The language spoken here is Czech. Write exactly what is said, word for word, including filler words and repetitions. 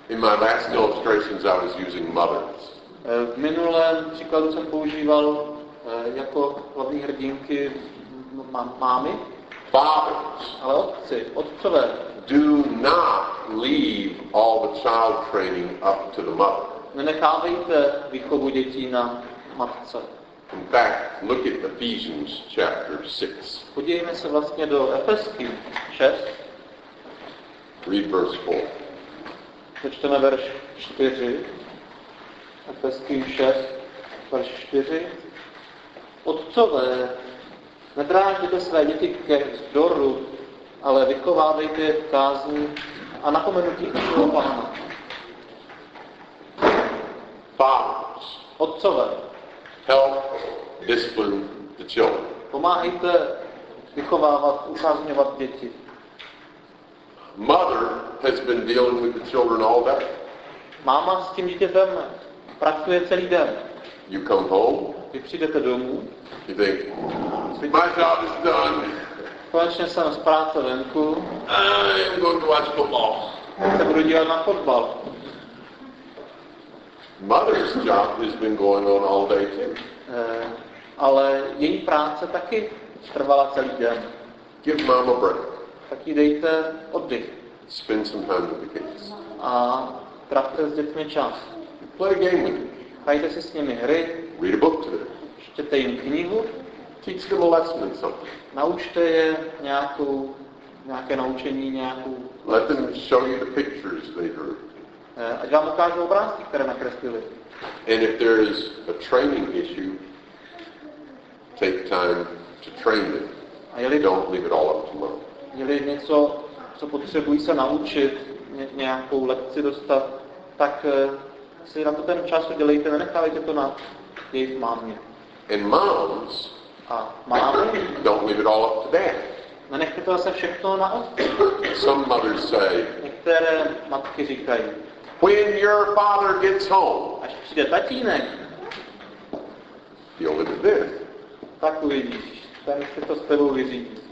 In my last illustrations I was using mothers. V minulém příkladu jsem používal jako hlavní hrdinky mámy. Fathers, ale otci, otcové, do not leave all the child training up to the mother. Nenechávejte výchovu dětí na matce. In fact, look at Ephesians chapter six. Podívejme se vlastně do Efeským šest. Read verse four. Přečteme verš čtyři. Efeským šest, verš čtyři. Otcové, nedrážděte své děti ke vzdoru, ale vychovávejte je v kázni a napomenutí našeho Pána. Fathers, Otcové, help discipline the children. pomáhejte vychovávat, ukázňovat děti. Mother has been dealing with the children all day. Máma s tím dítětem pracuje celý den. You come home, Vy přijdete domů, you think, my job is done. konečně jsem z práce venku, I'm going to watch football. tak se budu dívat na fotbal. Mother's job has been going on all day too. Eh, ale její práce taky trvala celý den. Give mom a break. Tak jí dejte oddych Spend some time with the kids. a trávte s dětmi čas. Play a game with them. Hrajte si s nimi hry, Read a book to them. čtěte jim knihu, Teach them a lesson in something. naučte je nějakou, nějaké naučení, nějakou... Let them show you the pictures they drew. Eh, ať vám ukážou obrázky, které nakreslili. And if there is a training issue, take time to train them. A je-li, Don't leave it all up to mom. je-li něco, co potřebují se naučit, ně, nějakou lekci dostat, tak eh, si na to ten čas udělejte, nenechávejte to na jejich mámě. And moms, A mámy, don't leave it all up to dad. nenechte to zase všechno na otci. Some mothers say, Některé matky říkají, when your father gets home, až přijde tatínek, you'll live with this. tak uvidíš, ten si to s tebou vyřídí.